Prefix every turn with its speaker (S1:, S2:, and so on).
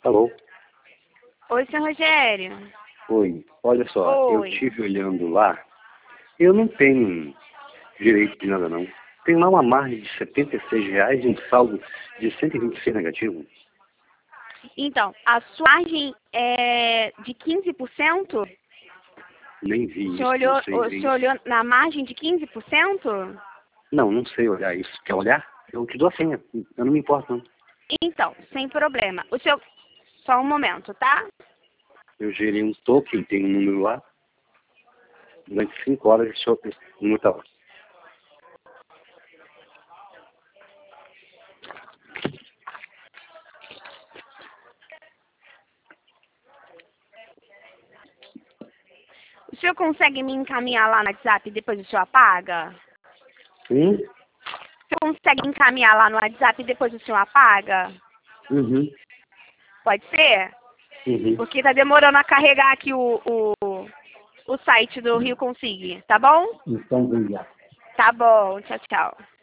S1: Alô?
S2: Oi, seu Rogério.
S1: Oi. Olha só,
S2: Oi.
S1: eu estive olhando lá. Eu não tenho direito de nada, não. Tem lá uma margem de R$ 76 e um saldo de 126 negativo.
S2: Então, a sua margem é de 15%?
S1: Nem vi
S2: O
S1: isso,
S2: senhor
S1: não
S2: olhou,
S1: sei
S2: o
S1: ver
S2: senhor
S1: isso.
S2: olhou na margem de 15%?
S1: Não sei olhar isso. Quer olhar? Eu te dou a senha. Eu não me importo, não.
S2: Então, sem problema. O senhor... Só um momento, tá?
S1: Eu gerei um token, tem um número lá. Durante 5 horas, o número tá lá.
S2: O senhor consegue me encaminhar lá no WhatsApp e depois o senhor apaga? O senhor consegue me encaminhar lá no WhatsApp e depois o senhor apaga?
S1: Uhum.
S2: Pode ser?
S1: Uhum.
S2: Porque tá demorando a carregar aqui o site do Rio Consig, tá bom?
S1: Então, vamos lá.
S2: Tá bom, tchau, tchau.